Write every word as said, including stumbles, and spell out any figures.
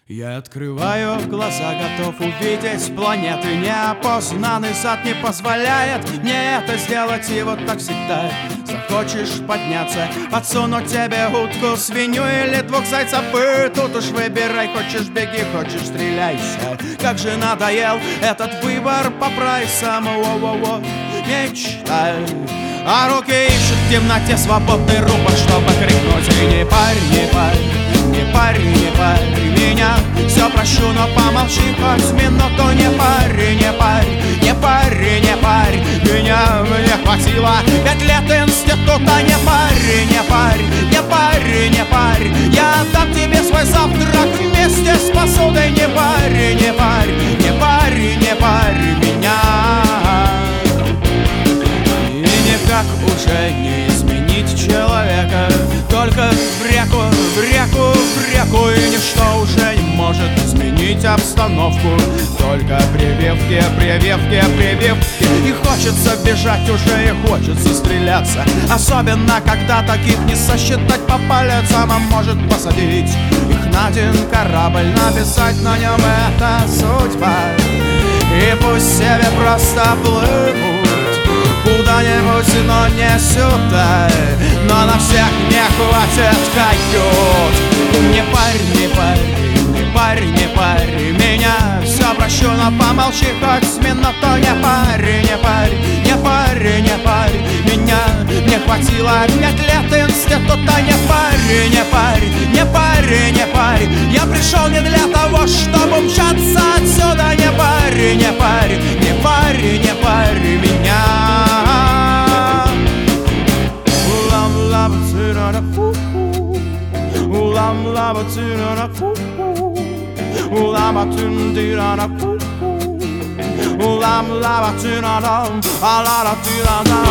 Я открываю глаза, готов увидеть планеты. Неопознанный зад не позволяет мне это сделать. И вот так всегда захочешь подняться, подсунуть тебе утку, свинью или двух зайцев. И тут уж выбирай, хочешь беги, хочешь стреляйся. Как же надоел этот выбор по прайсам. Во-во-во, мечтай. А руки ищут в темноте свободный рупор, чтобы крикнуть: и не парь, не парь, не парь, не парь меня. Все прощу, но помолчи хоть минуту. Не парь, не парь, не парь, не парь меня. Мне хватило пять лет института. Не парь, не парь, не парь, не парь. Я отдам тебе свой завтрак вместе с посудой. Не парь, не парь, не парь, не парь меня. Как уже не изменить человека, только в реку, в реку, в реку. И ничто уже не может изменить обстановку, только прививки, прививки, прививки. И хочется бежать уже, и хочется стреляться, особенно когда таких не сосчитать по пальцам. А может посадить их на один корабль, написать на нем это судьба, и пусть себе просто плывут куда-нибудь, но не сюда. Но на всех не хватит кают. Не парь, не парь, не парь, не парь меня. Все прощу, но помолчи хоть минуту. Не парь, не парь, не парь, не парь меня. Мне хватило пять лет института. Не парь, не парь, не парь, не парь. Я пришел не для того, чтобы мчаться отсюда. Не парь, не парь, не парь, не парь меня. Ulam lava tirana Ulam atundirana Ulam lava tirana Alala tirana